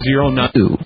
092.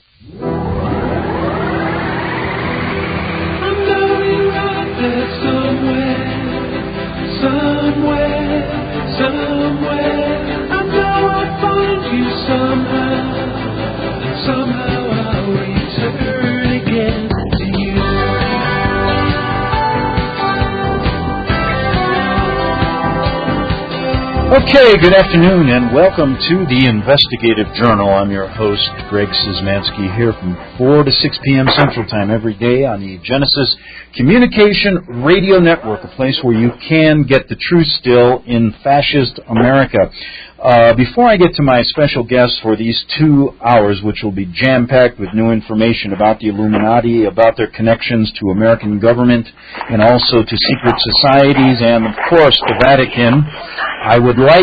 Okay, good afternoon and welcome to the Investigative Journal. I'm your host, Greg Szymanski, here from 4 to 6 p.m. Central Time every day on the Genesis Communication Radio Network, a place where you can get the truth still in fascist America. Before I get to my special guests for these 2 hours, which will be jam-packed with new information about the Illuminati, about their connections to American government, and also to secret societies, and of course the Vatican, I would like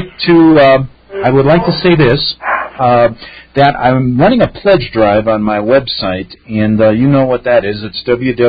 to say this, that I'm running a pledge drive on my website, and you know what that is. It's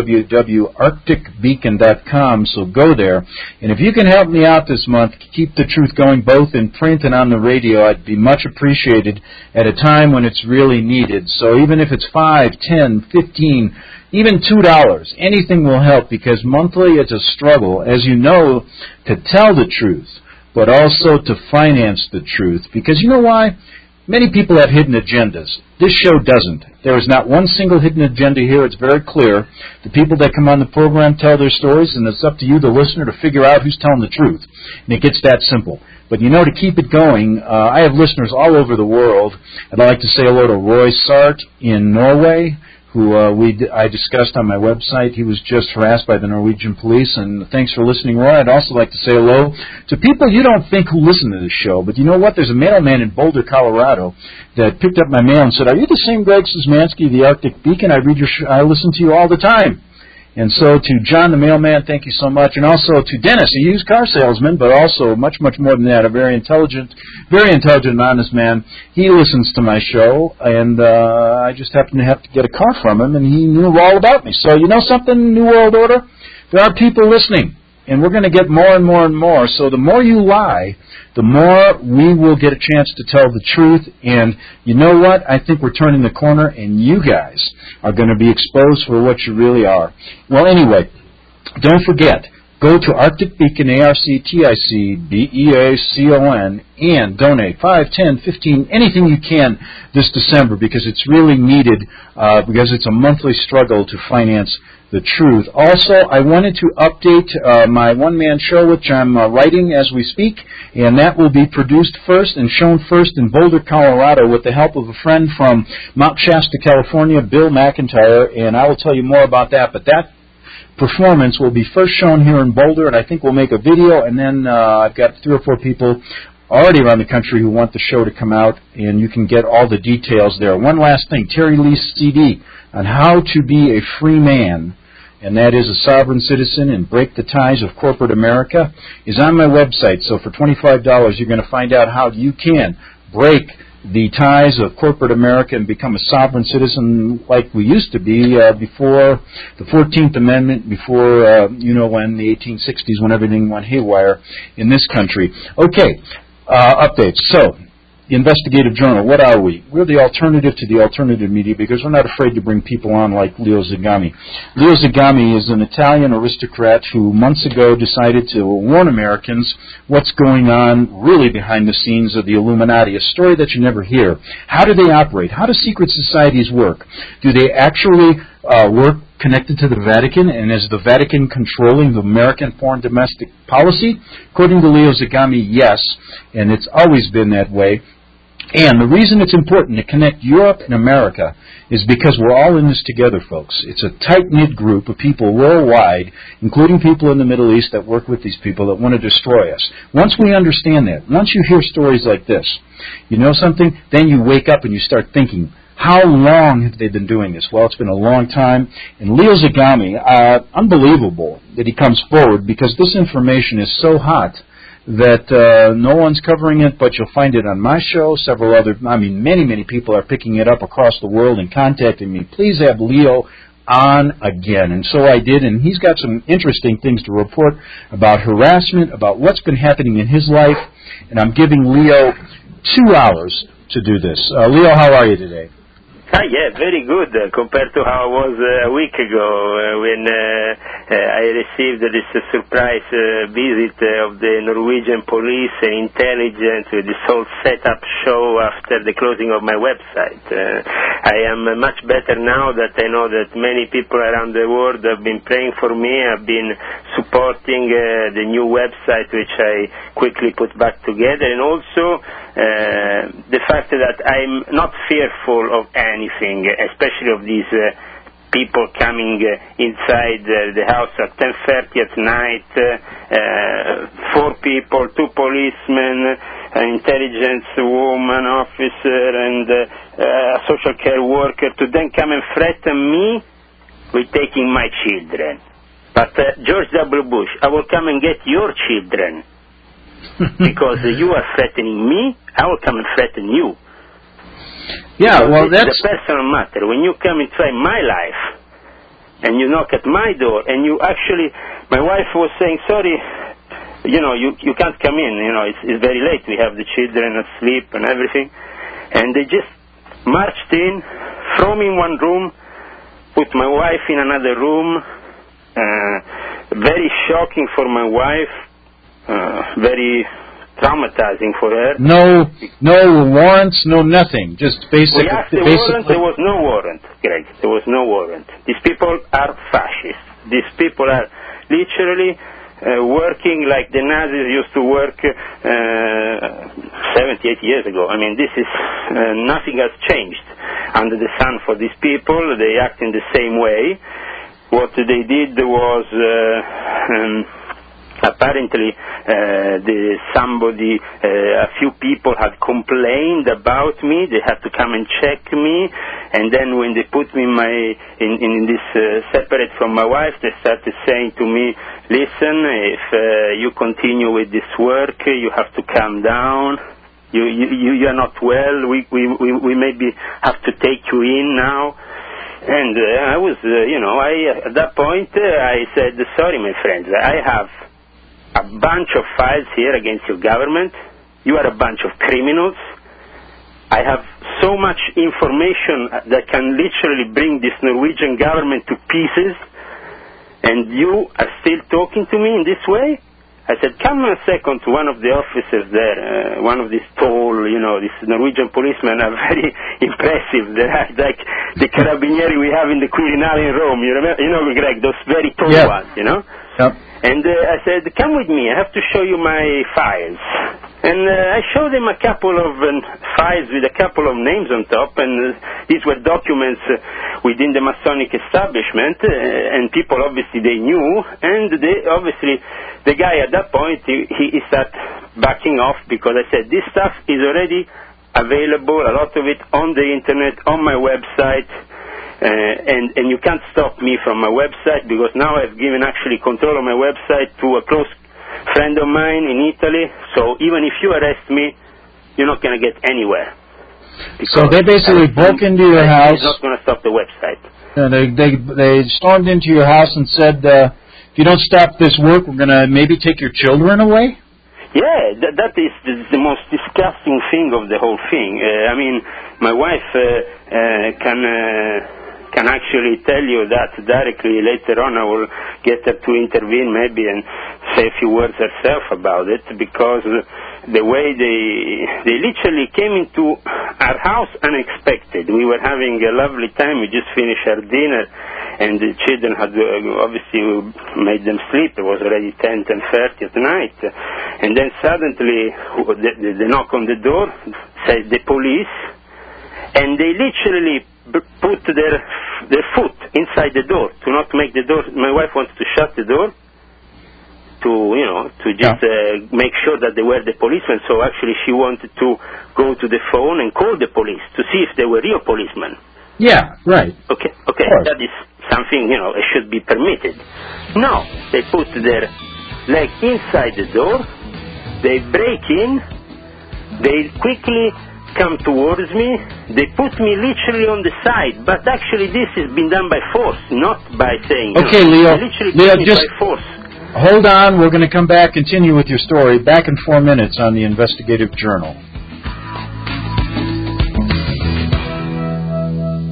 www.arcticbeacon.com, so go there. And if you can help me out this month, keep the truth going both in print and on the radio, I'd be much appreciated at a time when it's really needed. So even if it's $5, $10, $15, even $2, anything will help, because monthly it's a struggle, as you know, to tell the truth, but also to finance the truth. Because you know why? Many people have hidden agendas. This show doesn't. There is not one single hidden agenda here. It's very clear. The people that come on the program tell their stories, and it's up to you, the listener, to figure out who's telling the truth. And it gets that simple. But you know, to keep it going, I have listeners all over the world. I'd like to say hello to Roy Sart in Norway, who I discussed on my website. He was just harassed by the Norwegian police, and thanks for listening, Roy. I'd also like to say hello to people you don't think who listen to this show, but you know what? There's a mailman in Boulder, Colorado, that picked up my mail and said, "Are you the same Greg Szymanski, the Arctic Beacon? I listen to you all the time." And so to John the mailman, thank you so much. And also to Dennis, a used car salesman, but also much, much more than that, a very intelligent and honest man. He listens to my show, and I just happened to have to get a car from him, and he knew all about me. So you know something, New World Order? There are people listening, and we're going to get more and more and more. So the more you lie, the more we will get a chance to tell the truth. And you know what? I think we're turning the corner, and you guys are going to be exposed for what you really are. Well, anyway, don't forget, go to Arctic Beacon, ARCTICBEACON, and donate $5, $10, $15, anything you can this December, because it's really needed, because it's a monthly struggle to finance the truth. Also, I wanted to update my one-man show, which I'm writing as we speak, and that will be produced first and shown first in Boulder, Colorado, with the help of a friend from Mount Shasta, California, Bill McIntyre, and I will tell you more about that. But that performance will be first shown here in Boulder, and I think we'll make a video, and then I've got 3 or 4 people already around the country who want the show to come out, and you can get all the details there. One last thing, Terry Lee's CD on how to be a free man, and that is a sovereign citizen and break the ties of corporate America, is on my website. So for $25, you're going to find out how you can break the ties of corporate America and become a sovereign citizen like we used to be before the 14th Amendment, before, when, the 1860s, when everything went haywire in this country. Okay, updates. So, the Investigative Journal, what are we? We're the alternative to the alternative media, because we're not afraid to bring people on like Leo Zagami. Leo Zagami is an Italian aristocrat who months ago decided to warn Americans what's going on really behind the scenes of the Illuminati, a story that you never hear. How do they operate? How do secret societies work? Do they actually work connected to the Vatican, and is the Vatican controlling the American foreign domestic policy? According to Leo Zagami, yes, and it's always been that way. And the reason it's important to connect Europe and America is because we're all in this together, folks. It's a tight-knit group of people worldwide, including people in the Middle East that work with these people that want to destroy us. Once we understand that, once you hear stories like this, you know something, then you wake up and you start thinking, how long have they been doing this? Well, it's been a long time. And Leo Zagami, unbelievable that he comes forward, because this information is so hot that no one's covering it, but you'll find it on my show. Many people are picking it up across the world and contacting me. Please have Leo on again. And so I did, and he's got some interesting things to report about harassment, about what's been happening in his life, and I'm giving Leo 2 hours to do this. Leo, how are you today? Yeah, very good compared to how I was a week ago when I received this surprise visit of the Norwegian police and intelligence with this whole setup show after the closing of my website. I am much better now that I know that many people around the world have been praying for me, have been supporting the new website which I quickly put back together, and also the fact that I'm not fearful of anything, especially of these people coming inside the house at 10:30 at night, 4 people, 2 policemen, an intelligence woman officer, and a social care worker, to then come and threaten me with taking my children. But George W. Bush, I will come and get your children. Because you are threatening me, I will come and threaten you. Yeah, because well, that's the personal matter. When you come inside my life and you knock at my door, and you actually, my wife was saying, sorry, you can't come in. It's very late. We have the children asleep and everything, and they just marched in, threw me in one room, put my wife in another room. Very shocking for my wife. Very traumatizing for her. no warrants, no nothing. Just basic. We asked the warrant. There was no warrant, Greg. There was no warrant. These people are fascists. These people are literally working like the Nazis used to work 70, 80 years ago. I mean, this is nothing has changed under the sun for these people. They act in the same way. What they did was apparently a few people had complained about me. They had to come and check me, and then when they put me in this separate from my wife, they started saying to me, listen, if you continue with this work, you have to calm down. You are not well. We maybe have to take you in now. And I was, at that point, I said, sorry, my friends, I have a bunch of files here against your government. You are a bunch of criminals. I have so much information that can literally bring this Norwegian government to pieces, and you are still talking to me in this way? I said, come a second to one of the officers there, one of these tall, these Norwegian policemen are very impressive. They're like the carabinieri we have in the Quirinale in Rome. You remember, Greg, those very tall ones, Yep. And I said, come with me, I have to show you my files. And I showed him a couple of files with a couple of names on top, and these were documents within the Masonic establishment, and people obviously they knew, and the guy at that point, he started backing off, because I said, this stuff is already available, a lot of it on the internet, on my website, and you can't stop me from my website, because now I've given actually control of my website to a close friend of mine in Italy. So even if you arrest me, you're not going to get anywhere. So they basically broke into your house. It's not going to stop the website. They stormed into your house and said, if you don't stop this work, we're going to maybe take your children away? Yeah, that is the most disgusting thing of the whole thing. I mean, my wife can actually tell you that directly. Later on, I will get her to intervene maybe and say a few words herself about it, because the way they literally came into our house unexpected. We were having a lovely time. We just finished our dinner, and the children had obviously made them sleep. It was already 10:30 at night, and then suddenly the knock on the door says the police, and they literally put their foot inside the door to not make the door. My wife wanted to shut the door to just make sure that they were the policemen. So actually she wanted to go to the phone and call the police to see if they were real policemen. Yeah, right. Okay, that is something, it should be permitted. No, they put their leg inside the door, they break in, they quickly come towards me, they put me literally on the side, but actually this has been done by force, not by saying, okay, Leo, they literally put me just by force. Hold on, we're going to come back, continue with your story, back in 4 minutes on the Investigative Journal.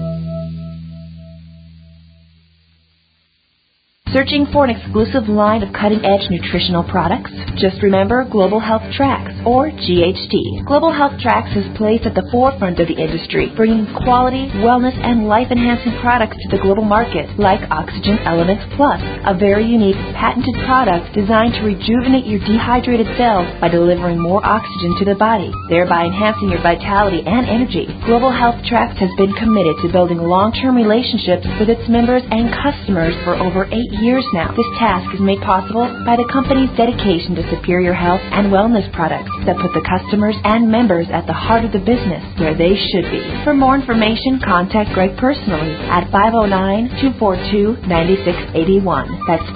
Searching for an exclusive line of cutting-edge nutritional products? Just remember Global Health Tracks, or GHT. Global Health Tracks is placed at the forefront of the industry, bringing quality, wellness, and life-enhancing products to the global market, like Oxygen Elements Plus, a very unique, patented product designed to rejuvenate your dehydrated cells by delivering more oxygen to the body, thereby enhancing your vitality and energy. Global Health Tracks has been committed to building long-term relationships with its members and customers for over 8 years now. This task is made possible by the company's dedication to superior health and wellness products that put the customers and members at the heart of the business, where they should be. For more information, contact Greg personally at 509-242-9681. That's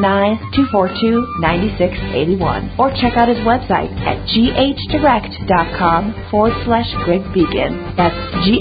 509-242-9681. Or check out his website at ghtdirect.com/Greg Beacon. That's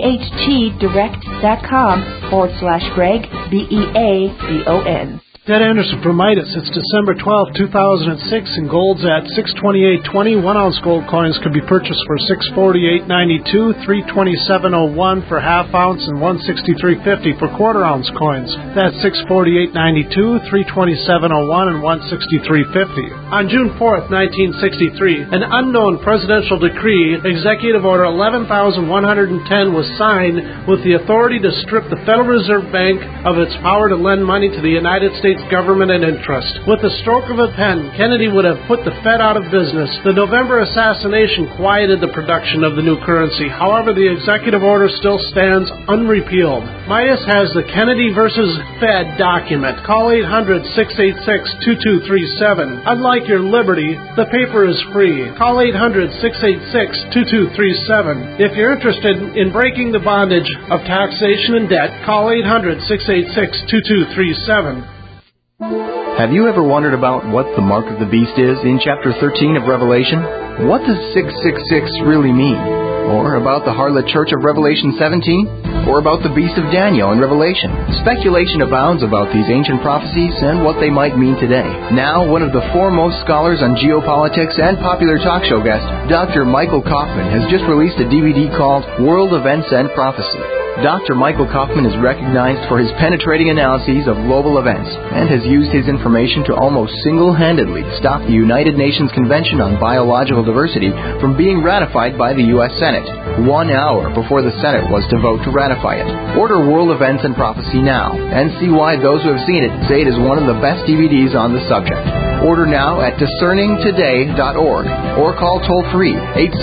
ghtdirect.com/Greg BEABON. Ted Anderson from Midas. It's December 12, 2006, and gold's at $628.20. 1-ounce gold coins could be purchased for $648.92, $327.01 for half-ounce, and $163.50 for quarter-ounce coins. That's $648.92, $327.01, and $163.50. On June 4, 1963, an unknown presidential decree, Executive Order 11,110, was signed with the authority to strip the Federal Reserve Bank of its power to lend money to the United States government and interest. With the stroke of a pen, Kennedy would have put the Fed out of business. The November assassination quieted the production of the new currency. However, the executive order still stands unrepealed. Midas has the Kennedy versus Fed document. Call 800-686-2237. Unlike your liberty, the paper is free. Call 800-686-2237. If you're interested in breaking the bondage of taxation and debt, call 800-686-2237. Have you ever wondered about what the mark of the beast is in chapter 13 of Revelation? What does 666 really mean? Or about the harlot church of Revelation 17? Or about the beast of Daniel in Revelation? Speculation abounds about these ancient prophecies and what they might mean today. Now, one of the foremost scholars on geopolitics and popular talk show guest, Dr. Michael Kaufman, has just released a DVD called World Events and Prophecy. Dr. Michael Kaufman is recognized for his penetrating analyses of global events and has used his information to almost single-handedly stop the United Nations Convention on Biological Diversity from being ratified by the U.S. Senate, 1 hour before the Senate was to vote to ratify it. Order World Events and Prophecy now and see why those who have seen it say it is one of the best DVDs on the subject. Order now at discerningtoday.org or call toll-free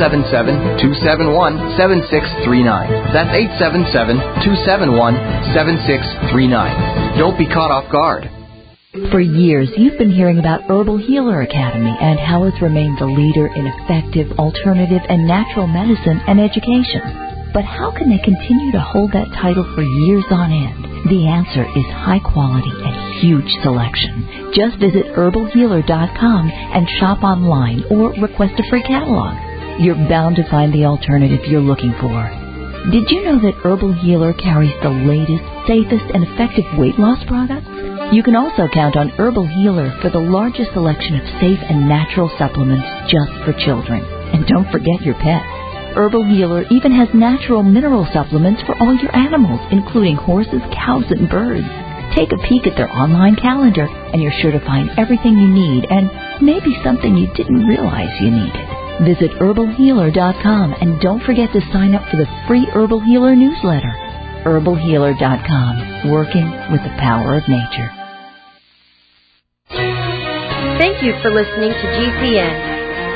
877-271-7639. That's 877-271-7639. Don't be caught off guard. For years, you've been hearing about Herbal Healer Academy and how it's remained the leader in effective, alternative, and natural medicine and education. But how can they continue to hold that title for years on end? The answer is high quality and huge selection. Just visit herbalhealer.com and shop online or request a free catalog. You're bound to find the alternative you're looking for. Did you know that Herbal Healer carries the latest, safest, and effective weight loss products? You can also count on Herbal Healer for the largest selection of safe and natural supplements just for children. And don't forget your pets. Herbal Healer even has natural mineral supplements for all your animals, including horses, cows, and birds. Take a peek at their online calendar, and you're sure to find everything you need and maybe something you didn't realize you needed. Visit herbalhealer.com and don't forget to sign up for the free Herbal Healer newsletter. herbalhealer.com, working with the power of nature. Thank you for listening to GCN.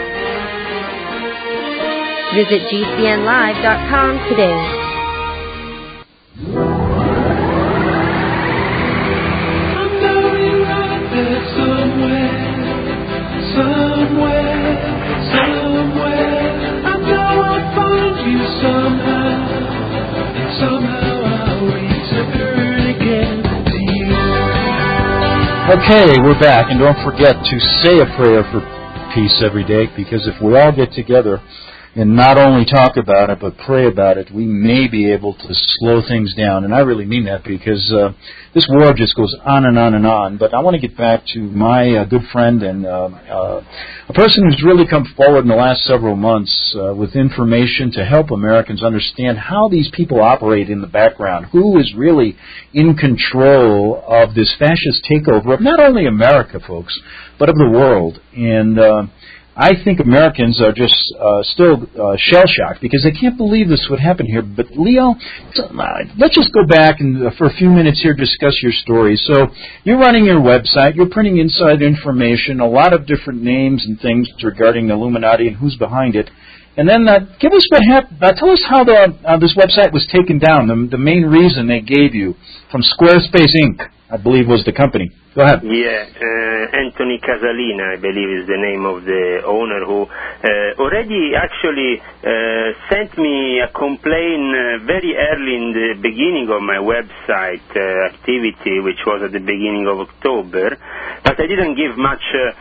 Visit GCNlive.com today. I'm going right there somewhere. I know I'll find you somehow, and somehow I'll return again to you. Okay, we're back, and don't forget to say a prayer for peace every day, because if we all get together and not only talk about it, but pray about it, we may be able to slow things down. And I really mean that, because this war just goes on and on and on. But I want to get back to my good friend and a person who's really come forward in the last several months with information to help Americans understand how these people operate in the background, who is really in control of this fascist takeover of not only America, folks, but of the world. And I think Americans are just still shell-shocked because they can't believe this would happen here. But, Leo, let's just go back and for a few minutes here discuss your story. So you're running your website. You're printing inside information, a lot of different names and things regarding the Illuminati and who's behind it. And then give us what happened. Tell us how this website was taken down, the main reason they gave you from Squarespace Inc., I believe was the company. Go ahead. Yeah, Anthony Casalina, I believe, is the name of the owner, who already actually sent me a complaint very early in the beginning of my website activity, which was at the beginning of October. But I didn't give much,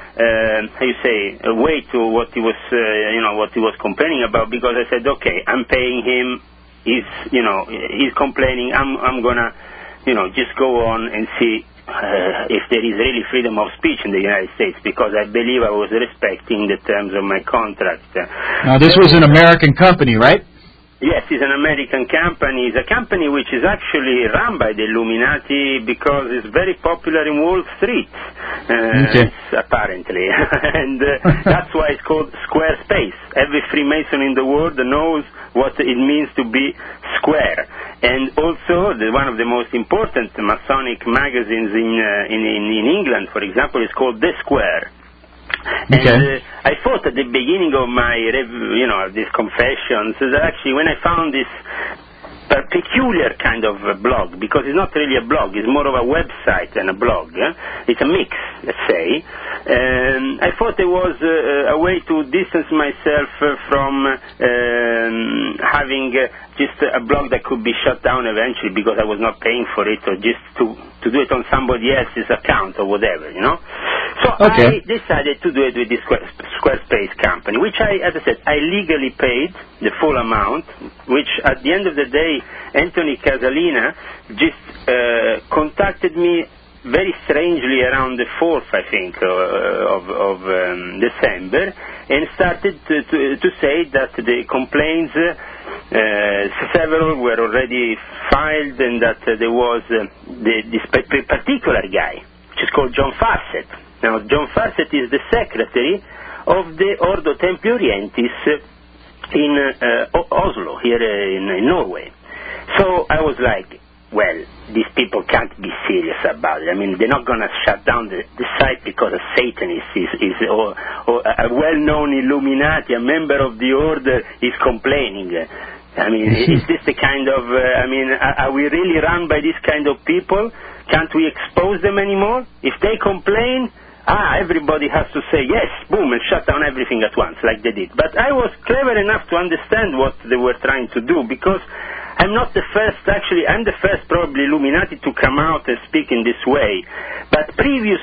weight to what he was, what he was complaining about, because I said, okay, I'm paying him. He's complaining. I'm gonna, just go on and see if there is really freedom of speech in the United States, because I believe I was respecting the terms of my contract. Now, this was an American company, right? Yes, it's an American company. It's a company which is actually run by the Illuminati because it's very popular in Wall Street, apparently. And that's why it's called Squarespace. Every Freemason in the world knows what it means to be square. And also, one of the most important Masonic magazines in England, for example, is called The Square. Okay. And I thought at the beginning of my, these confessions, that actually when I found this peculiar kind of blog, because it's not really a blog, it's more of a website than a blog. It's a mix, let's say. I thought there was a way to distance myself from having just a blog that could be shut down eventually because I was not paying for it, or just to do it on somebody else's account or whatever, So I decided to do it with this Squarespace company, which as I said, I legally paid the full amount, which at the end of the day, Anthony Casalina just contacted me very strangely around the 4th, I think, of December, and started to say that the complaints, several were already filed, and that there was this particular guy, which is called John Farsett. Now, John Farsett is the secretary of the Ordo Templi Orientis in Oslo, here in Norway. So I was like, well, these people can't be serious about it. I mean, they're not going to shut down the site because a Satanist or a well-known Illuminati, a member of the order, is complaining. I mean, is this the kind of, are we really run by this kind of people? Can't we expose them anymore? If they complain, everybody has to say yes, boom, and shut down everything at once, like they did. But I was clever enough to understand what they were trying to do, because I'm not the first, actually, I'm the first probably Illuminati to come out and speak in this way. But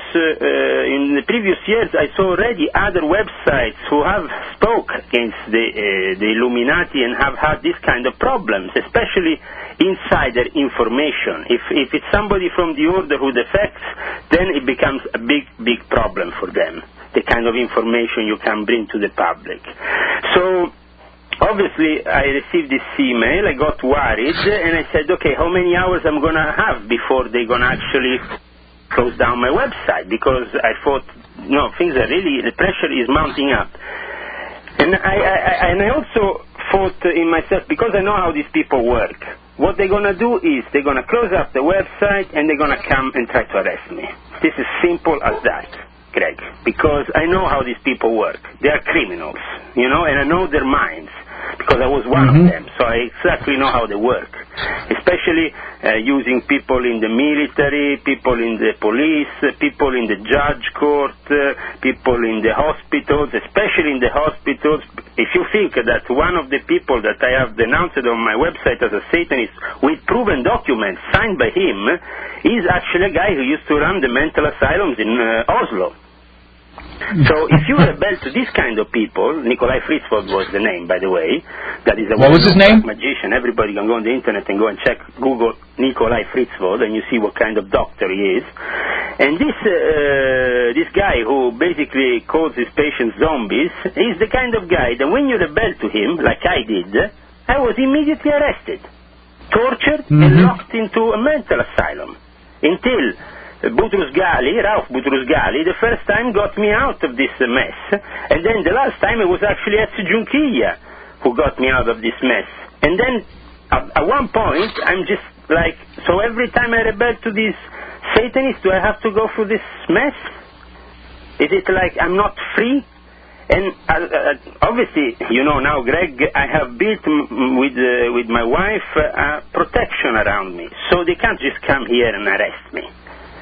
in the previous years, I saw already other websites who have spoke against the Illuminati and have had this kind of problems, especially insider information. If it's somebody from the order who defects, then it becomes a big problem for them, the kind of information you can bring to the public. So obviously, I received this email, I got worried, and I said, okay, how many hours I'm going to have before they're going to actually close down my website? Because I thought, things are really, the pressure is mounting up. And I also thought in myself, because I know how these people work, what they're going to do is they're going to close up the website and they're going to come and try to arrest me. This is simple as that, Greg, because I know how these people work. They are criminals, and I know their minds, because I was one of them, so I exactly know how they work, especially using people in the military, people in the police, people in the judge court, people in the hospitals, especially in the hospitals. If you think that one of the people that I have denounced on my website as a Satanist with proven documents signed by him is actually a guy who used to run the mental asylums in Oslo. So if you rebel to this kind of people, Nikolai Fritzvold was the name, by the way. That is a what was his name? Magician. Everybody can go on the internet and go and check, Google Nikolai Fritzvold, and you see what kind of doctor he is. And this guy who basically calls his patients zombies is the kind of guy that when you rebel to him, like I did, I was immediately arrested, tortured, and locked into a mental asylum until Ralph Butrus Gali, the first time got me out of this mess. And then the last time it was actually Ezio Giunchiglia who got me out of this mess. And then at one point, I'm just like, so every time I rebel to these Satanists, do I have to go through this mess? Is it like I'm not free? And obviously, you know now, Greg, I have built with my wife protection around me. So they can't just come here and arrest me.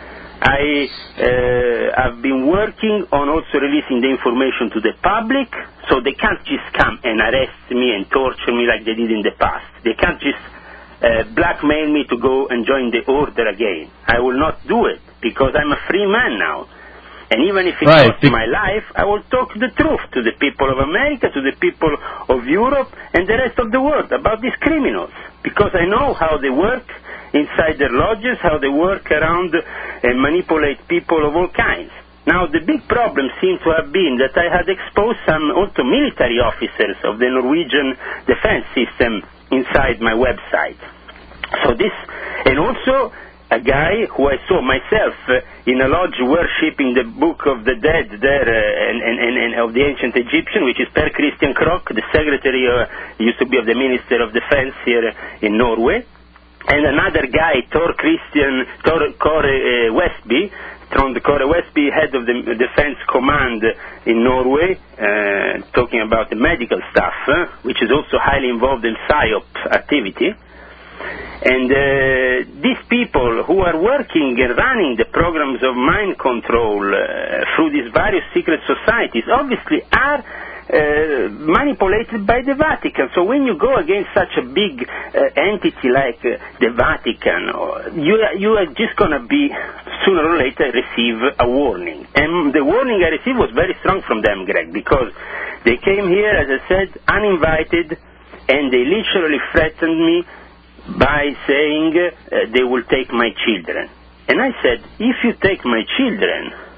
I've been working on also releasing the information to the public, so they can't just come and arrest me and torture me like they did in the past. They can't just blackmail me to go and join the order again. I will not do it, because I'm a free man now. And even if it costs my life, I will talk the truth to the people of America, to the people of Europe, and the rest of the world about these criminals, because I know how they work inside their lodges, how they work around and manipulate people of all kinds. Now, the big problem seemed to have been that I had exposed some also military officers of the Norwegian defense system inside my website. So this, and also a guy who I saw myself in a lodge worshipping the Book of the Dead there and of the ancient Egyptian, which is Per Christian Krok, the secretary, used to be of the Minister of Defense here in Norway. And another guy, Tor Kåre Westby, head of the Defense Command in Norway, talking about the medical stuff, which is also highly involved in PSYOP activity. And these people who are working and running the programs of mind control through these various secret societies obviously are manipulated by the Vatican. So when you go against such a big entity like the Vatican, you are just going to be, sooner or later, receive a warning. And the warning I received was very strong from them, Greg, because they came here, as I said, uninvited, and they literally threatened me by saying they will take my children. And I said, if you take my children,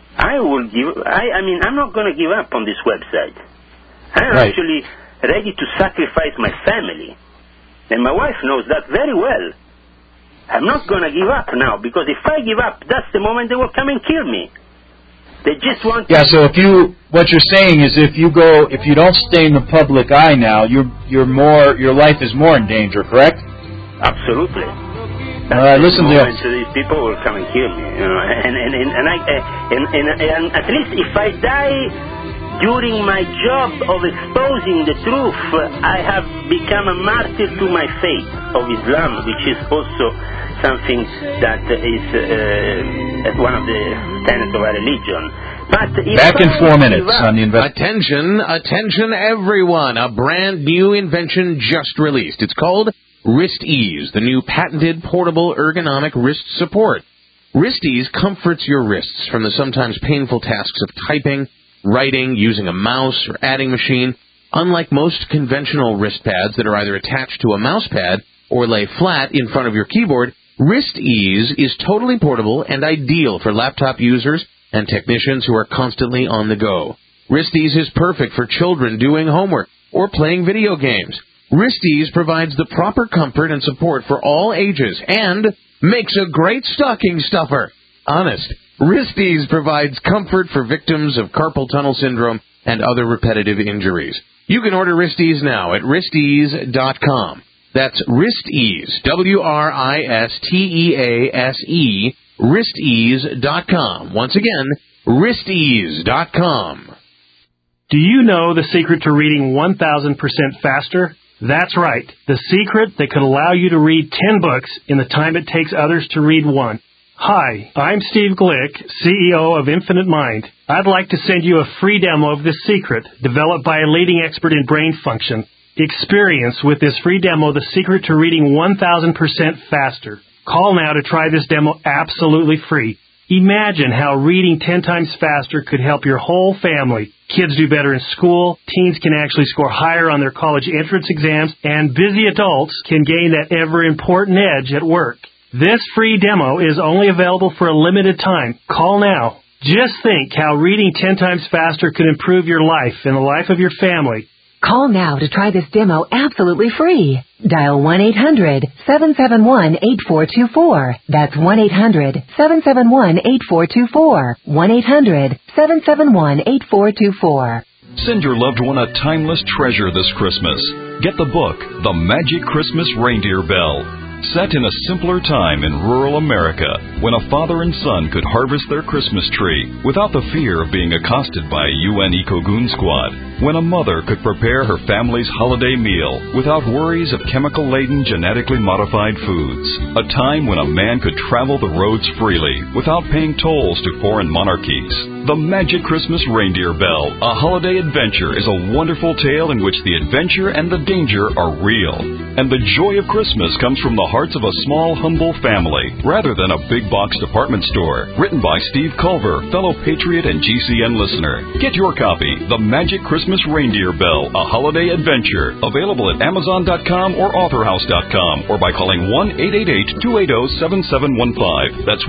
I'm not going to give up on this website. I'm actually ready to sacrifice my family. And my wife knows that very well. I'm not going to give up now, because if I give up, that's the moment they will come and kill me. They just want to... so what you're saying is if you don't stay in the public eye now, your life is more in danger, correct? Absolutely. Listen to this. These people will come and kill me, you know. And at least if I die during my job of exposing the truth, I have become a martyr to my faith of Islam, which is also something that is one of the tenets of our religion. But back in 4 minutes on the Attention everyone! A brand new invention just released. It's called WristEase, the new patented portable ergonomic wrist support. WristEase comforts your wrists from the sometimes painful tasks of typing, writing, using a mouse, or adding machine. Unlike most conventional wrist pads that are either attached to a mouse pad or lay flat in front of your keyboard, WristEase is totally portable and ideal for laptop users and technicians who are constantly on the go. WristEase is perfect for children doing homework or playing video games. WristEase provides the proper comfort and support for all ages and makes a great stocking stuffer. Honest, WristEase provides comfort for victims of carpal tunnel syndrome and other repetitive injuries. You can order WristEase now at wristease.com. That's WristEase, WristEase, wristease.com. Once again, wristease.com. Do you know the secret to reading 1,000% faster? That's right, the secret that could allow you to read 10 books in the time it takes others to read one. Hi, I'm Steve Glick, CEO of Infinite Mind. I'd like to send you a free demo of this secret, developed by a leading expert in brain function. Experience with this free demo the secret to reading 1,000% faster. Call now to try this demo absolutely free. Imagine how reading 10 times faster could help your whole family. Kids do better in school, teens can actually score higher on their college entrance exams, and busy adults can gain that ever-important edge at work. This free demo is only available for a limited time. Call now. Just think how reading 10 times faster could improve your life and the life of your family. Call now to try this demo absolutely free. Dial 1-800-771-8424. That's 1-800-771-8424. 1-800-771-8424. Send your loved one a timeless treasure this Christmas. Get the book, The Magic Christmas Reindeer Bell. Set in a simpler time in rural America, when a father and son could harvest their Christmas tree without the fear of being accosted by a UN Eco-Goon squad, when a mother could prepare her family's holiday meal without worries of chemical-laden, genetically modified foods, a time when a man could travel the roads freely without paying tolls to foreign monarchies. The Magic Christmas Reindeer Bell, a holiday adventure, is a wonderful tale in which the adventure and the danger are real. And the joy of Christmas comes from the hearts of a small, humble family, rather than a big-box department store. Written by Steve Culver, fellow Patriot and GCN listener. Get your copy, The Magic Christmas Reindeer Bell, a holiday adventure. Available at Amazon.com or AuthorHouse.com, or by calling 1-888-280-7715. That's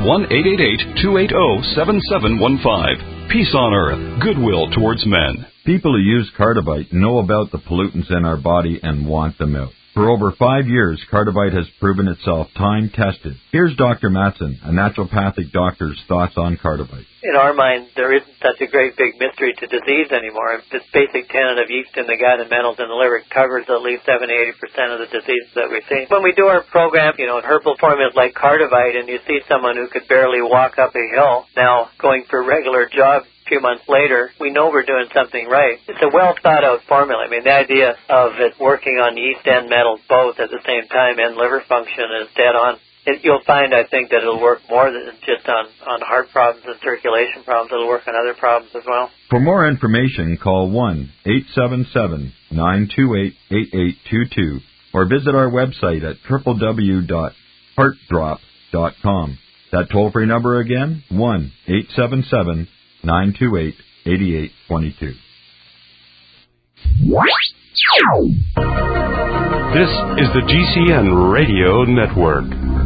1-888-280-7715. Peace on earth, goodwill towards men. People who use Cardivite know about the pollutants in our body and want them out. For over 5 years, Cardivite has proven itself time-tested. Here's Dr. Matson, a naturopathic doctor's thoughts on Cardivite. In our mind, there isn't such a great big mystery to disease anymore. This basic tenet of yeast in the gut and metals in the liver covers at least 70-80% of the diseases that we see. When we do our program, herbal formulas like Cardivite, and you see someone who could barely walk up a hill now going for regular jogs, few months later, we know we're doing something right. It's a well-thought-out formula. I mean, the idea of it working on yeast and metals both at the same time and liver function is dead on. You'll find, I think, that it'll work more than just on heart problems and circulation problems. It'll work on other problems as well. For more information, call 1-877-928-8822 or visit our website at www.heartdrop.com. That toll-free number again, 1-877-928-8822. This is the GCN Radio Network.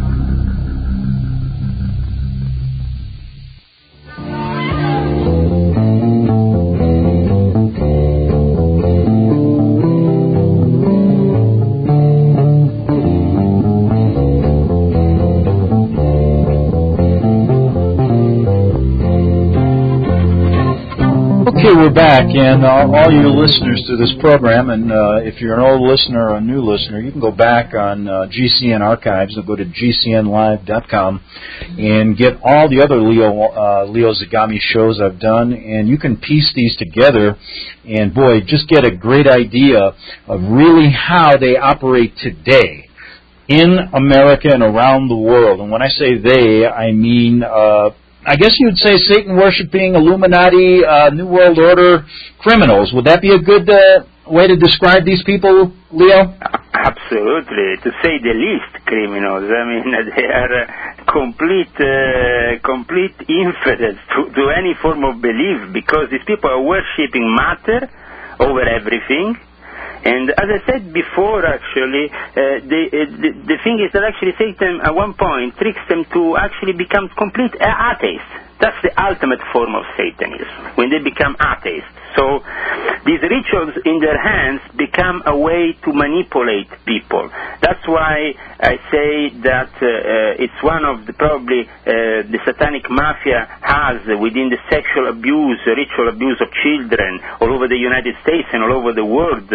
Okay, we're back, and all your listeners to this program, and if you're an old listener or a new listener, you can go back on GCN archives and go to GCNlive.com and get all the other Leo Zagami shows I've done, and you can piece these together and, boy, just get a great idea of really how they operate today in America and around the world. And when I say they, I mean I guess you would say Satan-worshipping, Illuminati, New World Order criminals. Would that be a good way to describe these people, Leo? Absolutely, to say the least, criminals. I mean, they are complete infidels to any form of belief, because these people are worshipping matter over everything. And as I said before, actually, the thing is that actually Satan at one point tricks them to actually become complete atheists. That's the ultimate form of Satanism, when they become atheists. So these rituals in their hands become a way to manipulate people. That's why I say that it's one of the probably the satanic mafia has within the sexual abuse, ritual abuse of children all over the United States and all over the world,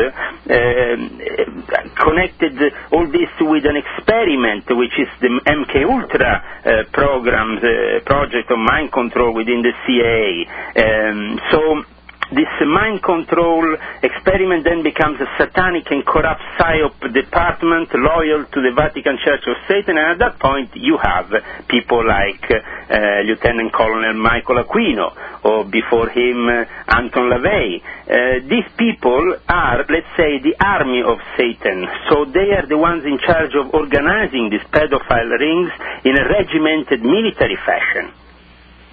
connected all this with an experiment, which is the MK Ultra project of mind control within the CIA. So this mind control experiment then becomes a satanic and corrupt psyop department loyal to the Vatican Church of Satan, and at that point you have people like Lieutenant Colonel Michael Aquino, or before him Anton LaVey. These people are, let's say, the army of Satan, so they are the ones in charge of organizing these pedophile rings in a regimented military fashion.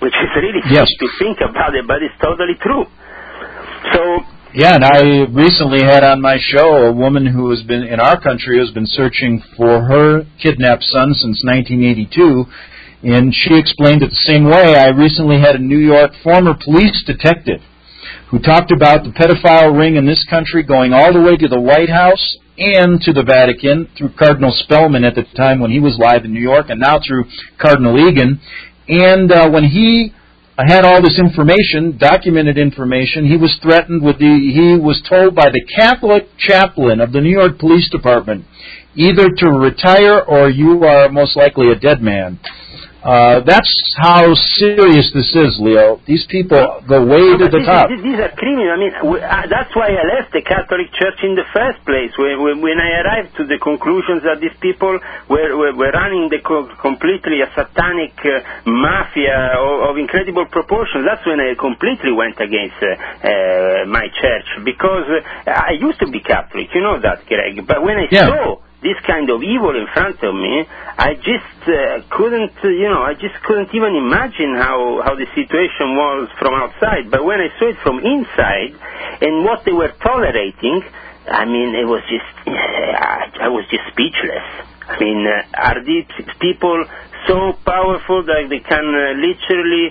which is really Yes. sick to think about it, but it's totally true. So. Yeah, and I recently had on my show a woman who has been in our country has been searching for her kidnapped son since 1982, and she explained it the same way. I recently had a New York former police detective who talked about the pedophile ring in this country going all the way to the White House and to the Vatican through Cardinal Spellman at the time when he was live in New York, and now through Cardinal Egan. And when he had all this information, documented information, he was threatened with he was told by the Catholic chaplain of the New York Police Department either to retire or you are most likely a dead man. That's how serious this is, Leo. These people go way to the top. These are criminals. I mean, that's why I left the Catholic Church in the first place. When I arrived to the conclusions that these people were running completely a satanic mafia of incredible proportions, that's when I completely went against my church. Because I used to be Catholic, you know that, Greg. But when I saw this kind of evil in front of me, I just couldn't even imagine how the situation was from outside. But when I saw it from inside and what they were tolerating, I mean, it was just, I was just speechless. I mean, are these people so powerful that they can literally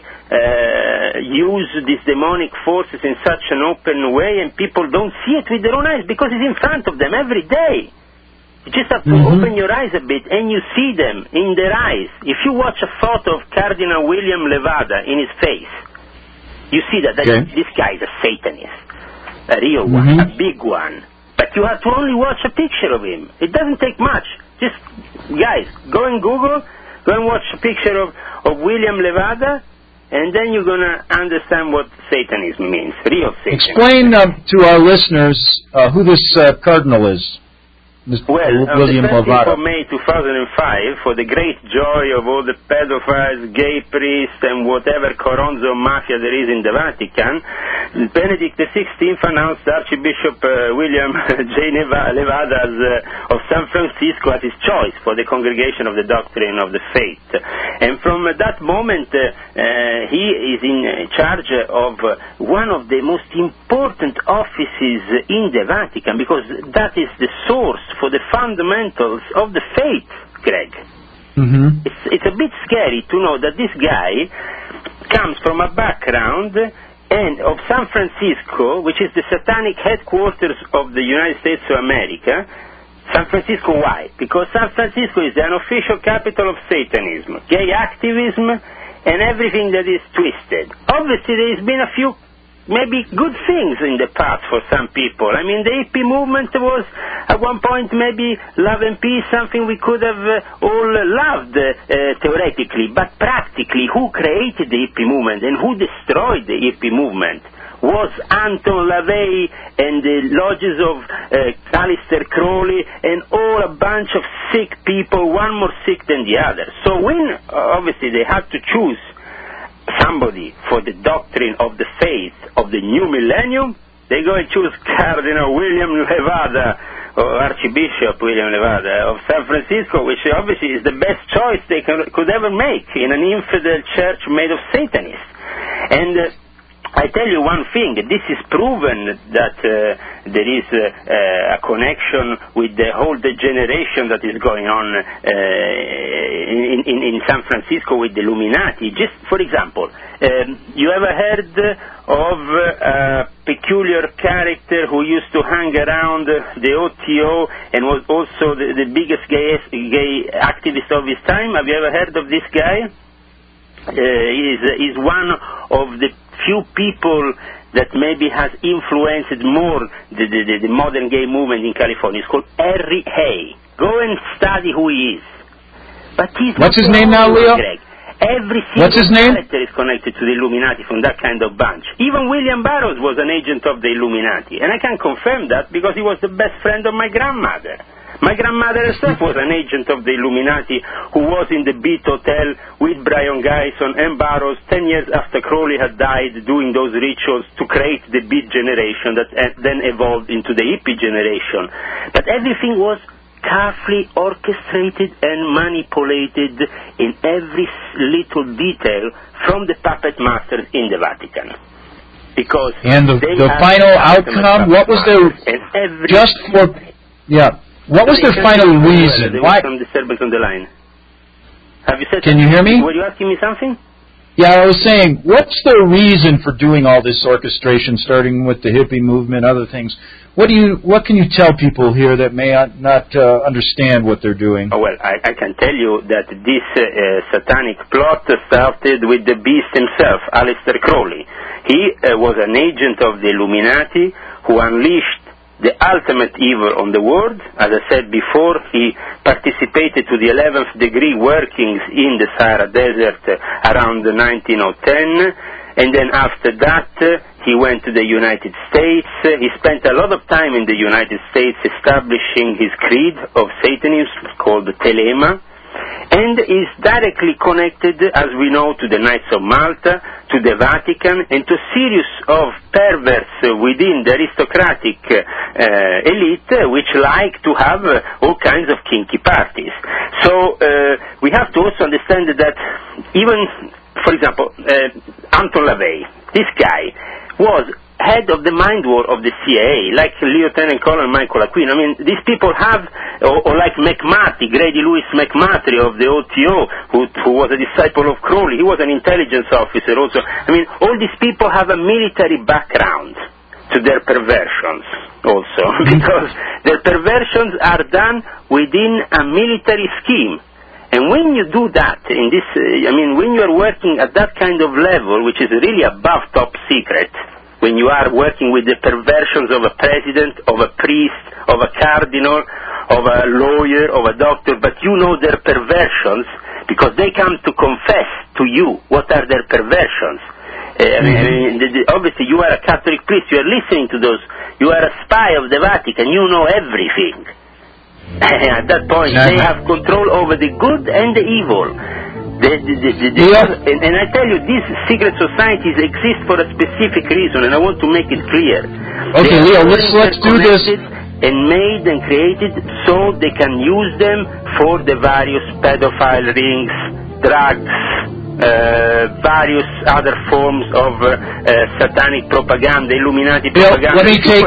use these demonic forces in such an open way, and people don't see it with their own eyes because it's in front of them every day? You just have to open your eyes a bit and you see them in their eyes. If you watch a photo of Cardinal William Levada in his face, you see that this guy is a Satanist, a real one, a big one. But you have to only watch a picture of him. It doesn't take much. Just, guys, go and Google, go and watch a picture of William Levada, and then you're going to understand what Satanism means, real Satanism. Explain to our listeners who this cardinal is. Well, on the 13th of May 2005, for the great joy of all the pedophiles, gay priests, and whatever Coronzo mafia there is in the Vatican, Benedict XVI announced Archbishop William J. Levada of San Francisco as his choice for the Congregation of the Doctrine of the Faith. And from that moment, he is in charge of one of the most important offices in the Vatican, because that is the source for the fundamentals of the faith, Greg. It's a bit scary to know that this guy comes from a background of San Francisco, which is the satanic headquarters of the United States of America. San Francisco, why? Because San Francisco is the unofficial capital of Satanism, gay activism, and everything that is twisted. Obviously, there has been a few maybe good things in the past for some people. I mean, the hippie movement was at one point maybe love and peace, something we could have all loved theoretically, but practically, who created the hippie movement and who destroyed the hippie movement was Anton LaVey and the lodges of Aleister Crowley and all a bunch of sick people, one more sick than the other. So when obviously they had to choose somebody for the doctrine of the faith of the new millennium, they go and choose Cardinal William Levada, or Archbishop William Levada of San Francisco, which obviously is the best choice they could ever make in an infidel church made of Satanists. And I tell you one thing, this is proven that there is a connection with the whole degeneration that is going on in San Francisco with the Illuminati. Just for example, you ever heard of a peculiar character who used to hang around the OTO and was also the biggest gay activist of his time? Have you ever heard of this guy? He's one of the few people that maybe has influenced more the modern gay movement in California. It's called Harry Hay. Go and study who he is. But what's his name now, Leo? Greg. Every single character is connected to the Illuminati from that kind of bunch. Even William Burroughs was an agent of the Illuminati, and I can confirm that because he was the best friend of my grandmother. My grandmother herself was an agent of the Illuminati who was in the Beat Hotel with Brian Gyson and Burroughs 10 years after Crowley had died, doing those rituals to create the Beat generation that then evolved into the hippie generation. But everything was carefully orchestrated and manipulated in every little detail from the puppet masters in the Vatican. Because and the final outcome, what was their what was their final reason? There was some disturbance on the line. Have you said? Can you hear me? Were you asking me something? Yeah, I was saying, what's the reason for doing all this orchestration, starting with the hippie movement, other things? What can you tell people here that may not understand what they're doing? Oh, well, I can tell you that this satanic plot started with the beast himself, Aleister Crowley. He was an agent of the Illuminati who unleashed the ultimate evil on the world. As I said before, he participated to the 11th degree workings in the Sahara Desert around 1910, and then after that he went to the United States. He spent a lot of time in the United States establishing his creed of Satanism called Telema, and is directly connected, as we know, to the Knights of Malta, to the Vatican, and to a series of perverts within the aristocratic elite which like to have all kinds of kinky parties. So we have to also understand that even, for example, Anton LaVey, this guy was head of the mind war of the CIA, like Lieutenant Colonel Michael Aquino. I mean, these people have, or like McMurtry, Grady Lewis McMurtry of the OTO, who was a disciple of Crowley. He was an intelligence officer also. I mean, all these people have a military background to their perversions also, because their perversions are done within a military scheme. And when you do that, in this, when you are working at that kind of level, which is really above top secret, when you are working with the perversions of a president, of a priest, of a cardinal, of a lawyer, of a doctor, but you know their perversions because they come to confess to you what are their perversions. Obviously, you are a Catholic priest, you are listening to those, you are a spy of the Vatican, you know everything. At that point, they have control over the good and the evil. And I tell you, these secret societies exist for a specific reason, and I want to make it clear. Okay, Leo, let's do this. And made and created so they can use them for the various pedophile rings, drugs, various other forms of satanic propaganda, Illuminati propaganda. Let me take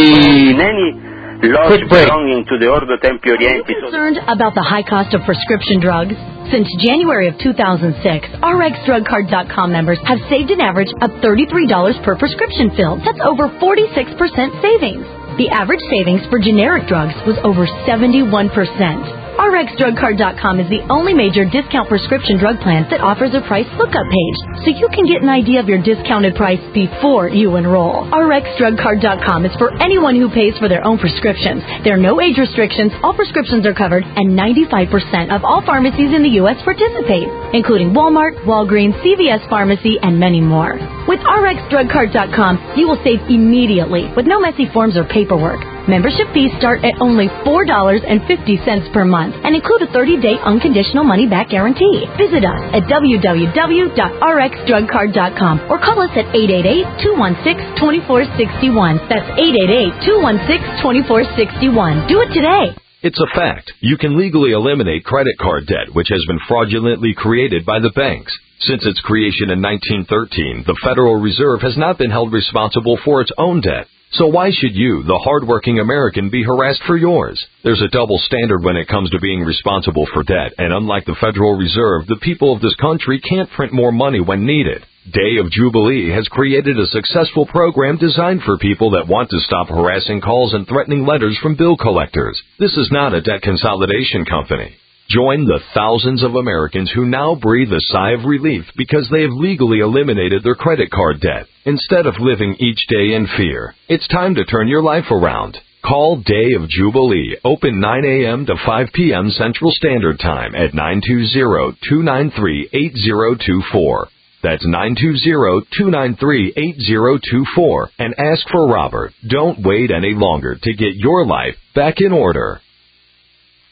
lodge belonging to the Ordo Tempio Orientis. Are you concerned about the high cost of prescription drugs? Since January of 2006, RxDrugCard.com members have saved an average of $33 per prescription fill. That's over 46% savings. The average savings for generic drugs was over 71%. RxDrugCard.com is the only major discount prescription drug plan that offers a price lookup page, so you can get an idea of your discounted price before you enroll. RxDrugCard.com is for anyone who pays for their own prescriptions. There are no age restrictions, all prescriptions are covered, and 95% of all pharmacies in the U.S. participate, including Walmart, Walgreens, CVS Pharmacy, and many more. With RxDrugCard.com, you will save immediately with no messy forms or paperwork. Membership fees start at only $4.50 per month and include a 30-day unconditional money-back guarantee. Visit us at www.rxdrugcard.com or call us at 888-216-2461. That's 888-216-2461. Do it today. It's a fact. You can legally eliminate credit card debt, which has been fraudulently created by the banks. Since its creation in 1913, the Federal Reserve has not been held responsible for its own debt. So why should you, the hardworking American, be harassed for yours? There's a double standard when it comes to being responsible for debt, and unlike the Federal Reserve, the people of this country can't print more money when needed. Day of Jubilee has created a successful program designed for people that want to stop harassing calls and threatening letters from bill collectors. This is not a debt consolidation company. Join the thousands of Americans who now breathe a sigh of relief because they have legally eliminated their credit card debt, instead of living each day in fear. It's time to turn your life around. Call Day of Jubilee, open 9 a.m. to 5 p.m. Central Standard Time at 920-293-8024. That's 920-293-8024, and ask for Robert. Don't wait any longer to get your life back in order.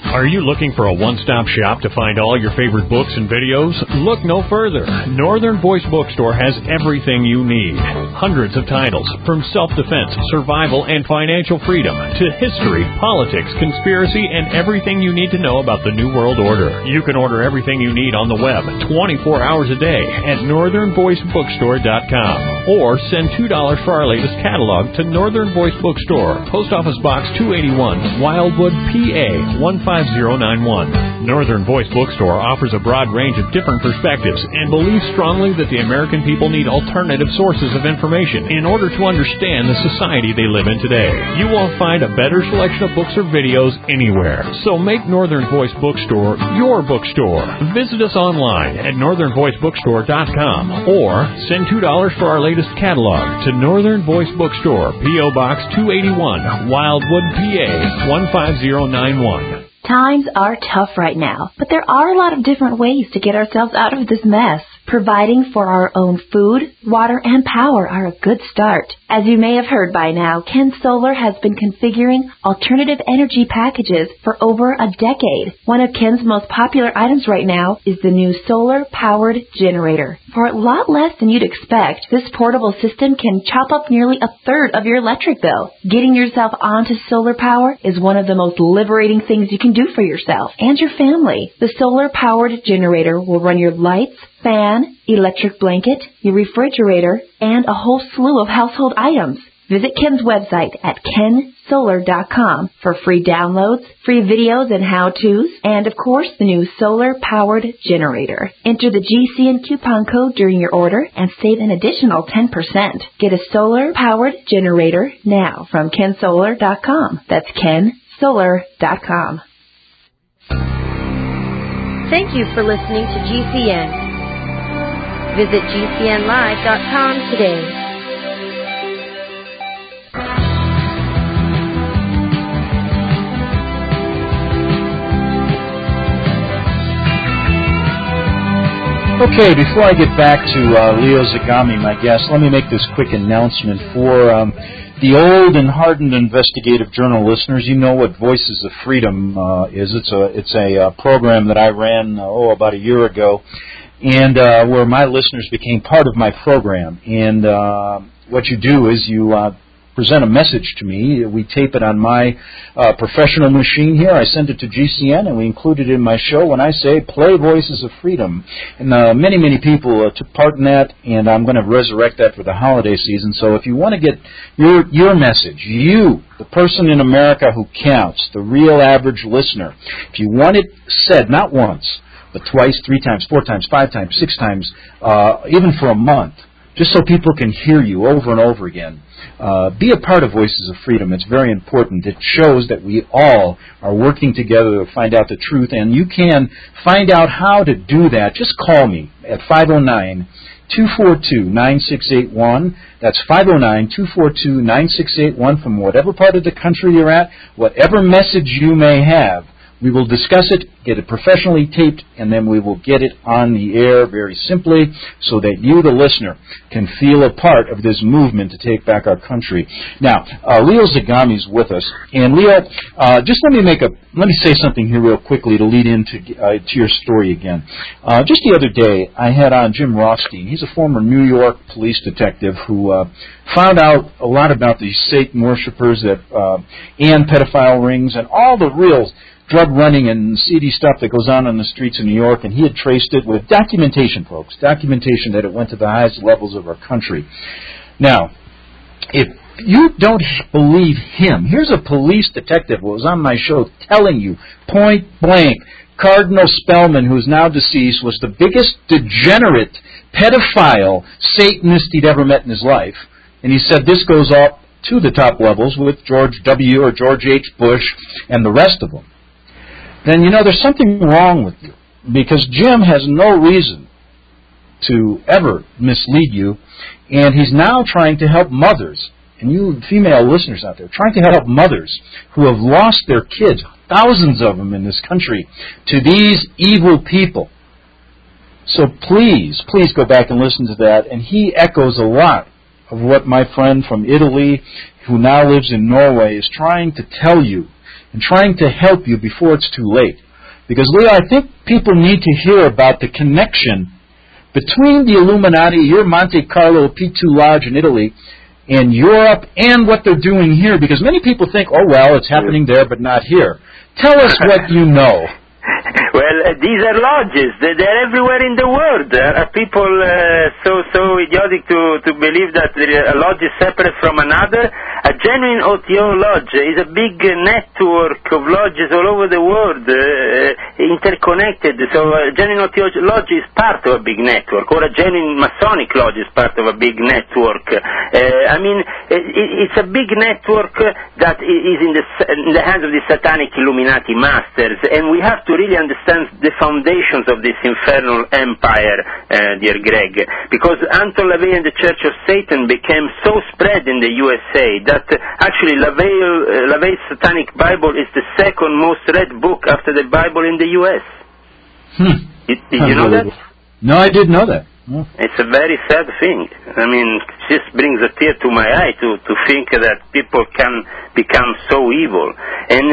Are you looking for a one-stop shop to find all your favorite books and videos? Look no further. Northern Voice Bookstore has everything you need. Hundreds of titles, from self-defense, survival, and financial freedom, to history, politics, conspiracy, and everything you need to know about the New World Order. You can order everything you need on the web 24 hours a day at northernvoicebookstore.com, or send $2 for our latest catalog to Northern Voice Bookstore, Post Office Box 281, Wildwood, PA 15091. Northern Voice Bookstore offers a broad range of different perspectives and believes strongly that the American people need alternative sources of information in order to understand the society they live in today. You won't find a better selection of books or videos anywhere. So make Northern Voice Bookstore your bookstore. Visit us online at northernvoicebookstore.com, or send $2 for our latest catalog to Northern Voice Bookstore, P.O. Box 281, Wildwood, PA 15091. Times are tough right now, but there are a lot of different ways to get ourselves out of this mess. Providing for our own food, water, and power are a good start. As you may have heard by now, Ken Solar has been configuring alternative energy packages for over a decade. One of Ken's most popular items right now is the new solar-powered generator. For a lot less than you'd expect, this portable system can chop up nearly a third of your electric bill. Getting yourself onto solar power is one of the most liberating things you can do for yourself and your family. The solar-powered generator will run your lights, fan, electric blanket, your refrigerator, and a whole slew of household items. Visit Ken's website at kensolar.com for free downloads, free videos and how-tos, and of course the new solar-powered generator. Enter the GCN coupon code during your order and save an additional 10%. Get a solar-powered generator now from kensolar.com. That's kensolar.com. Thank you for listening to GCN. Visit GCNlive.com today. Okay, before I get back to Leo Zagami, my guest, let me make this quick announcement for the old and hardened investigative journal listeners. You know what Voices of Freedom is. It's a program that I ran about a year ago, and where my listeners became part of my program. And what you do is you present a message to me. We tape it on my professional machine here. I send it to GCN, and we include it in my show when I say, play Voices of Freedom. And many, many people took part in that, and I'm going to resurrect that for the holiday season. So if you want to get your message, you, the person in America who counts, the real average listener, if you want it said, not once, but twice, 3 times, 4 times, 5 times, 6 times, even for a month, just so people can hear you over and over again. Be a part of Voices of Freedom. It's very important. It shows that we all are working together to find out the truth, and you can find out how to do that. Just call me at 509-242-9681. That's 509-242-9681 from whatever part of the country you're at, whatever message you may have. We will discuss it, get it professionally taped, and then we will get it on the air very simply so that you, the listener, can feel a part of this movement to take back our country. Now, Leo Zagami is with us. And Leo, just let me say something here real quickly to lead into to your story again. Just the other day, I had on Jim Rothstein. He's a former New York police detective who found out a lot about these Satan worshipers and pedophile rings and all the real drug running and seedy stuff that goes on the streets of New York, and he had traced it with documentation, folks, documentation that it went to the highest levels of our country. Now, if you don't believe him, here's a police detective who was on my show telling you, point blank, Cardinal Spellman, who's now deceased, was the biggest degenerate pedophile Satanist he'd ever met in his life. And he said this goes up to the top levels with George W. or George H. Bush and the rest of them. Then, there's something wrong with you, because Jim has no reason to ever mislead you, and he's now trying to help mothers, and you female listeners out there, trying to help mothers who have lost their kids, thousands of them in this country, to these evil people. So please go back and listen to that, and he echoes a lot of what my friend from Italy, who now lives in Norway, is trying to tell you. and trying to help you before it's too late. Because, Leo, I think people need to hear about the connection between the Illuminati, your Monte Carlo P2 Lodge in Italy, in Europe, and what they're doing here. Because many people think, oh, well, it's happening there but not here. Tell us what you know. Well, these are lodges. They're everywhere in the world. Are people so idiotic to believe that a lodge is separate from another? A genuine OTO lodge is a big network of lodges all over the world, interconnected. So a genuine OTO lodge is part of a big network, or a genuine Masonic lodge is part of a big network. It's a big network that is in the hands of the satanic Illuminati masters, and we have to really understand the foundations of this infernal empire, dear Greg, because Anton LaVey and the Church of Satan became so spread in the USA that actually LaVey's Satanic Bible is the second most read book after the Bible in the US. Did you know that? No, I didn't know that. Oh. It's a very sad thing. I mean, it just brings a tear to my eye to think that people can become so evil. And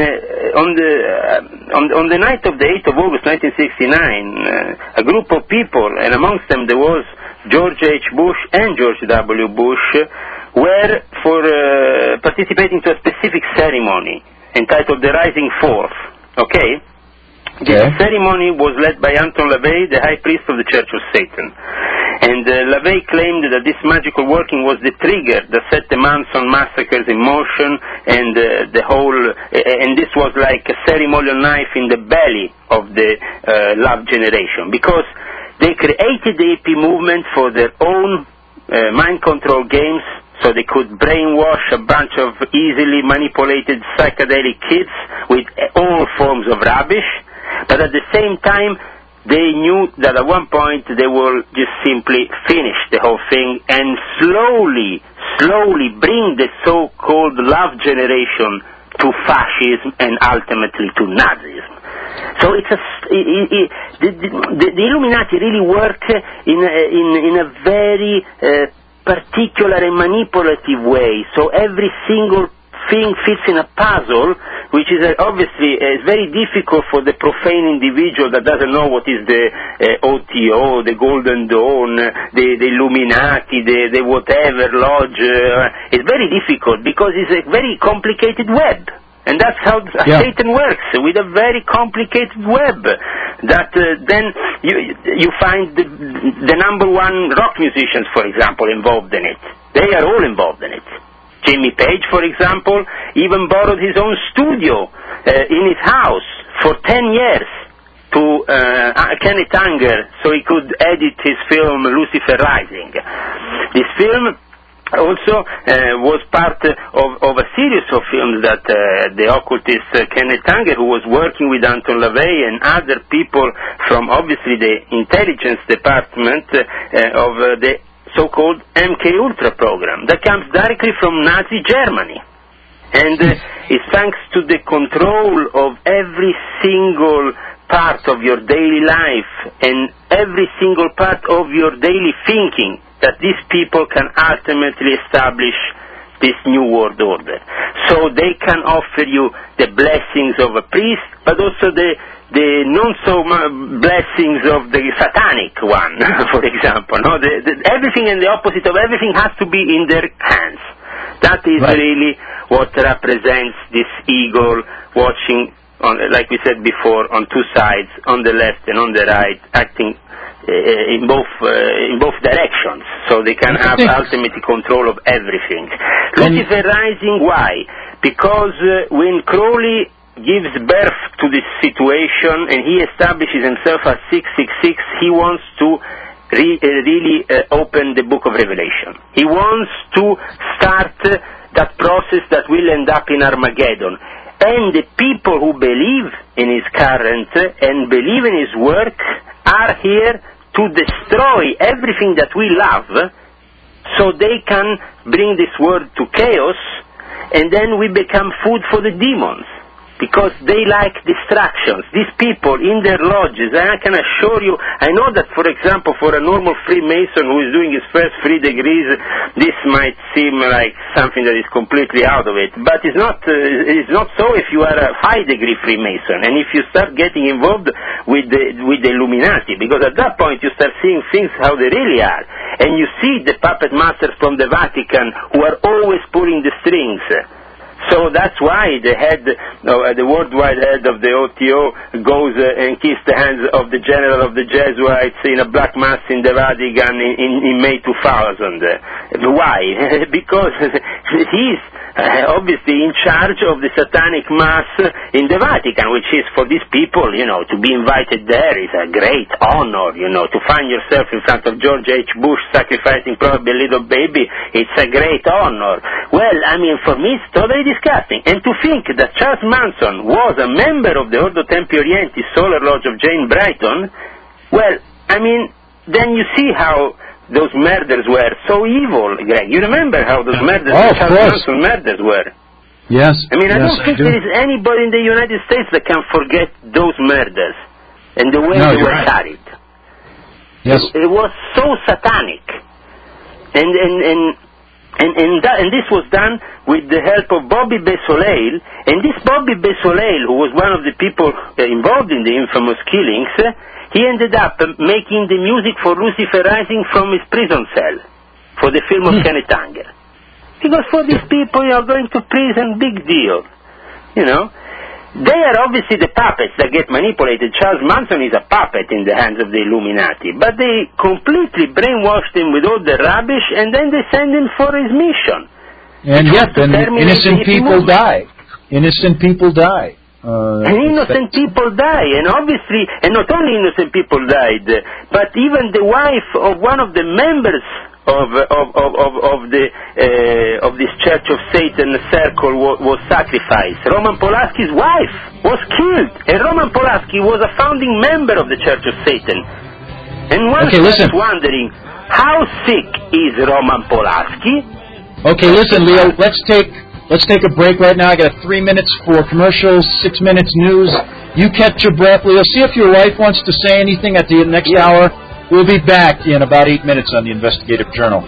on the night of the 8th of August 1969, a group of people, and amongst them there was George H. Bush and George W. Bush, were participating to a specific ceremony entitled the Rising Forth. Okay? This ceremony was led by Anton LaVey, the high priest of the Church of Satan. And LaVey claimed that this magical working was the trigger that set the Manson massacres in motion, and and this was like a ceremonial knife in the belly of the Love Generation, because they created the hippie movement for their own mind control games, so they could brainwash a bunch of easily manipulated psychedelic kids with all forms of rubbish. But at the same time, they knew that at one point they will just simply finish the whole thing and slowly bring the so-called Love Generation to fascism and ultimately to Nazism. So the Illuminati really work in a very particular and manipulative way. So every single thing fits in a puzzle, which is obviously very difficult for the profane individual that doesn't know what is the OTO, the Golden Dawn, the Illuminati, the whatever lodge. It's very difficult because it's a very complicated web. And that's how Satan works, with a very complicated web. That then you find the number one rock musicians, for example, involved in it. They are all involved in it. Jimmy Page, for example, even borrowed his own studio in his house for 10 years to Kenneth Anger so he could edit his film Lucifer Rising. This film also was part of a series of films that the occultist Kenneth Anger, who was working with Anton LaVey and other people from obviously the intelligence department of the so-called MK Ultra program that comes directly from Nazi Germany. And it's thanks to the control of every single part of your daily life and every single part of your daily thinking that these people can ultimately establish this new world order. So they can offer you the blessings of a priest, but also the blessings of the satanic one, for example. No? Everything and the opposite of everything has to be in their hands. That is really what represents this eagle watching, like we said before, on two sides, on the left and on the right, acting in both directions, so they can have ultimate control of everything. Lucifer Rising, why? Because when Crowley gives birth to this situation and he establishes himself as 666, he wants to really open the book of Revelation. He wants to start that process that will end up in Armageddon. And the people who believe in his current and believe in his work are here to destroy everything that we love, so they can bring this world to chaos, and then we become food for the demons. because they like distractions. These people in their lodges, and I can assure you, I know that, for example, for a normal Freemason who is doing his first 3 degrees, this might seem like something that is completely out of it, but it's not so if you are a high-degree Freemason, and if you start getting involved with the Illuminati, because at that point you start seeing things how they really are, and you see the puppet masters from the Vatican who are always pulling the strings. So that's why the worldwide head of the OTO goes and kisses the hands of the general of the Jesuits in a black mass in the Vatican in May 2000. Why? Because he's obviously in charge of the satanic mass in the Vatican, which is for these people, to be invited there is a great honor, to find yourself in front of George H. Bush sacrificing probably a little baby, it's a great honor. Well, I mean, for me it's totally disgusting. And to think that Charles Manson was a member of the Ordo Templi Orientis Solar Lodge of Jane Brighton, well, I mean, then you see how those murders were so evil, Greg. You remember how those murders, Charles Manson murders were? Yes. I mean, I don't think there is anybody in the United States that can forget those murders and the way they were carried. Yes. It was so satanic. And this was done with the help of Bobby Besoleil, and this Bobby Besoleil, who was one of the people involved in the infamous killings, he ended up making the music for Lucifer Rising from his prison cell for the film of Kenneth Anger. Because for these people, going to prison, big deal. They are obviously the puppets that get manipulated. Charles Manson is a puppet in the hands of the Illuminati. But they completely brainwashed him with all the rubbish, and then they send him for his mission. And yet, then innocent people die. Innocent people die. And innocent people die, and obviously, and not only innocent people died, but even the wife of one of the members of this Church of Satan circle was sacrificed. Roman Polanski's wife was killed, and Roman Polanski was a founding member of the Church of Satan. And one starts wondering, how sick is Roman Polanski? Okay, listen, Leo, let's take a break right now. I got 3 minutes for commercials, 6 minutes news. You catch your breath, Leo. See if your wife wants to say anything at the next hour. We'll be back in about 8 minutes on the Investigative Journal.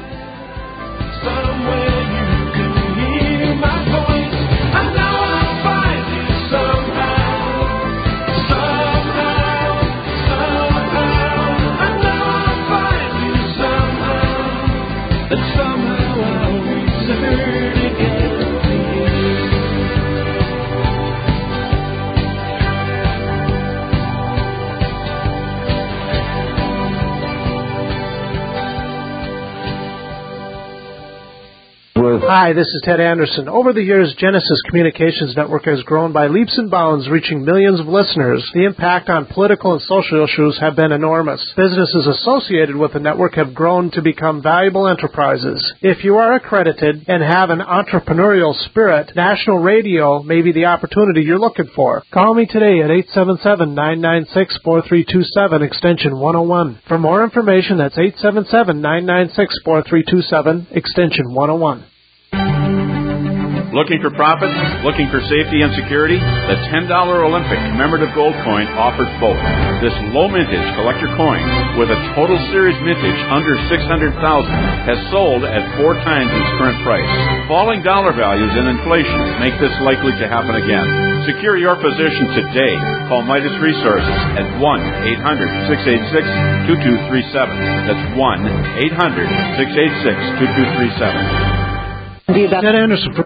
Hi, this is Ted Anderson. Over the years, Genesis Communications Network has grown by leaps and bounds, reaching millions of listeners. The impact on political and social issues have been enormous. Businesses associated with the network have grown to become valuable enterprises. If you are accredited and have an entrepreneurial spirit, national radio may be the opportunity you're looking for. Call me today at 877-996-4327, extension 101. For more information, that's 877-996-4327, extension 101. Looking for profits? Looking for safety and security? The $10 Olympic commemorative gold coin offers both. This low mintage collector coin, with a total series mintage under $600,000, has sold at 4 times its current price. Falling dollar values and inflation make this likely to happen again. Secure your position today. Call Midas Resources at 1-800-686-2237. That's 1-800-686-2237. Ted Anderson.